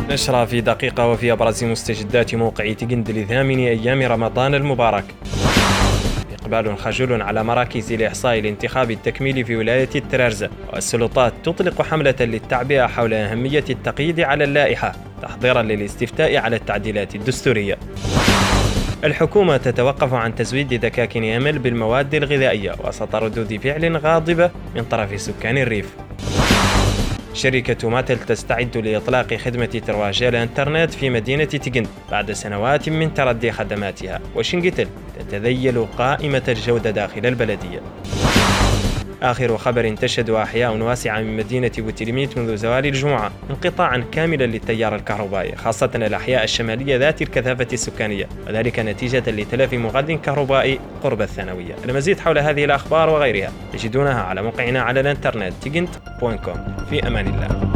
نشرة في دقيقة وفي أبرز مستجدات موقع تيغند لثامن أيام رمضان المبارك. إقبال خجول على مراكز الإحصاء الانتخابي التكميلي في ولاية الترارزة، والسلطات تطلق حملة للتعبئة حول أهمية التقييد على اللائحة تحضيرا للاستفتاء على التعديلات الدستورية. الحكومة تتوقف عن تزويد دكاكين أمل بالمواد الغذائية وسط ردود فعل غاضبة من طرف سكان الريف. شركة ماتل تستعد لإطلاق خدمة ترواج الإنترنت في مدينة تيغند بعد سنوات من تردي خدماتها، وشنغتل تتذيل قائمة الجودة داخل البلدية. آخر خبر: تشهد أحياء واسعة من مدينة بوتلميت منذ زوال الجمعة انقطاعا كاملا للتيار الكهربائي، خاصة الأحياء الشمالية ذات الكثافة السكانية، وذلك نتيجة لتلف مغذ كهربائي قرب الثانوية. المزيد حول هذه الأخبار وغيرها تجدونها على موقعنا على الإنترنت tigint.com. في أمان الله.